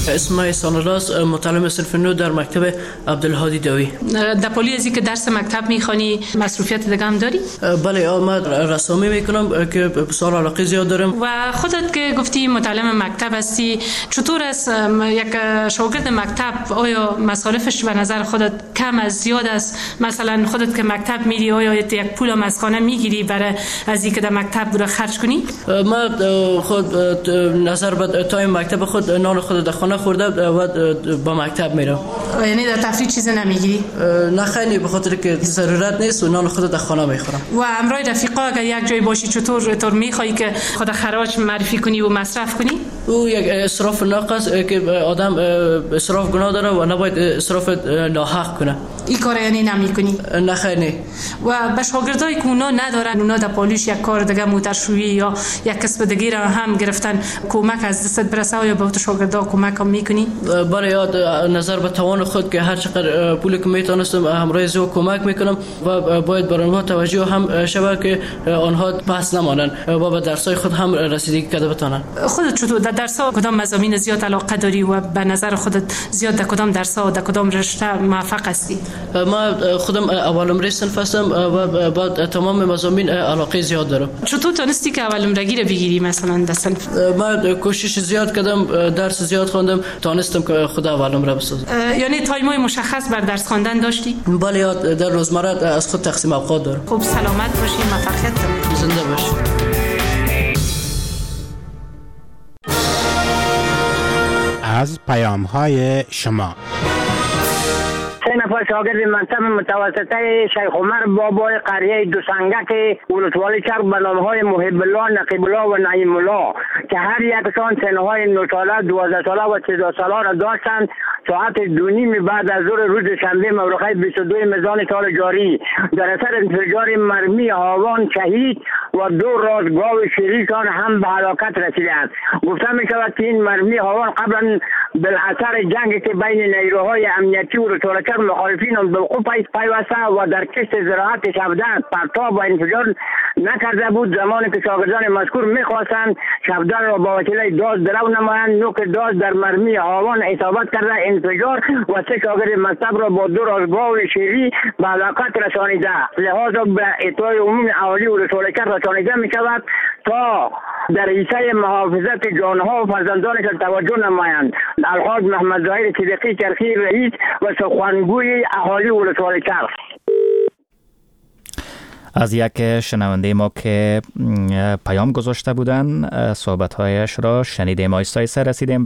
اسم احسان الله است، متعلم صنف 9 در مکتب عبدالهادی داوی. در پولی ازی که درس مکتب میخوانی مصروفیت دیگه هم داری؟ بله، من رسامی میکنم که بسیار علاقه زیاد دارم. و خودت که گفتی متعلم مکتب هستی، چطور است یک شاگرد مکتب؟ آیا مصارفش به نظر خودت کم از زیاد است؟ مثلا خودت که مکتب میری آیا یک پول مسکانه میگیری برای از اینکه در مکتب بره خرج کنی؟ من خود نظر به تای مکتب خود نان خود در خانه خورده و با مکتب میرم. یعنی در تفریح چیز نمیگیری؟ نه خیلی، به خاطر که ضرورت نیست و نان خود در خانه میخورم. و همراه رفیقا اگر یک جای باشی چطور میخوایی که خود خراج معرفی کنی و مصرف کنی؟ او یک اسراف ناقص که آدم اسراف گناه داره و نباید اسراف ناحق کنه. این کار یعنی نمیکنی؟ نه خیلی. و به شاگردایی که اونا ندارن، اونا در پالیش یک کار دیگه موترشویی یا یک کسب دیگه را هم گرفتن، کمک از دستت برسه یا به تو شاگردا کمک هم میکنی؟ برای یاد نظر به توان خود که هر چقدر پولی که میتونستم همراه زو کمک میکنم و باید بر آنها توجه هم شود که آنها بحث نمانند و به درسای خود هم رسیدگی کرده بتانند. خودت چطور در درس‌ها کدام مضامین زیاد علاقه داری و به نظر خودت زیاد در کدام درس‌ها و در کدام رشته موفق هستی؟ ما خودم اولمره صنف هستم و بعد تمام مضامین علاقه زیاد دارم. چطور تونستی که اولمرگی رو بگیری مثلا در صنف؟ من کوشش زیاد کردم، درس زیاد خواندم، تونستم که خود اولمره بسازم. یعنی تایمای مشخص بر درس خواندن داشتی؟ بله، در روزمره از خود تقسیم اوقات دارم. خب سلامت باشی، موفقیت داری. زنده باشی. از پیام‌های شما. سه نفر شاگرد مکتب متوسطه شیخ عمر بابای قریه دوسنگک ولسوالی چرخ به نام‌های محب الله، نقیب الله و نعیم الله که هر یکشان سن‌های 9 ساله، 12 ساله و 13 ساله را داشتند، ساعت 2:30 بعد از ظهر روز شنبه مورخه 22 مرداد سال جاری در اثر انفجار مرمی هاوان شهید و 2 رازگاو شیریشان هم به هلاکت رسیده است. گفته می شود که این مرمی هاوان قبلا بالاثر جنگی که بین نیروهای امنیتی و رسالت‌چرخ مخالفین به وقوع پیوسته و در کشت زراعت شبدر پرتاب و انفجار نکرده بود، زمانی که شاگردان مذکور میخواستند شبدر را با وسیله داز درو نمایند، نوک داز در مرمی هاوان اصابت کرده انفجار و 3 شاگرد مکتب را با 2 رازگاو شیری به هلاکت رسانیده. لحاظا به اطلاع عموم اهالی و رسالت‌چرخ رسانیده می شود تا در حیث محافظت جانها و فرزندانشان توجه نمایند. الحاج محمد ظاهر صدیقی چرخی رئیس و سخنگوی اهالی ولسوالی‌چرخ. از یک شنونده ما که پیام گذاشته بودن صحبت‌هایش را شنیدیم. آیسته رسیدیم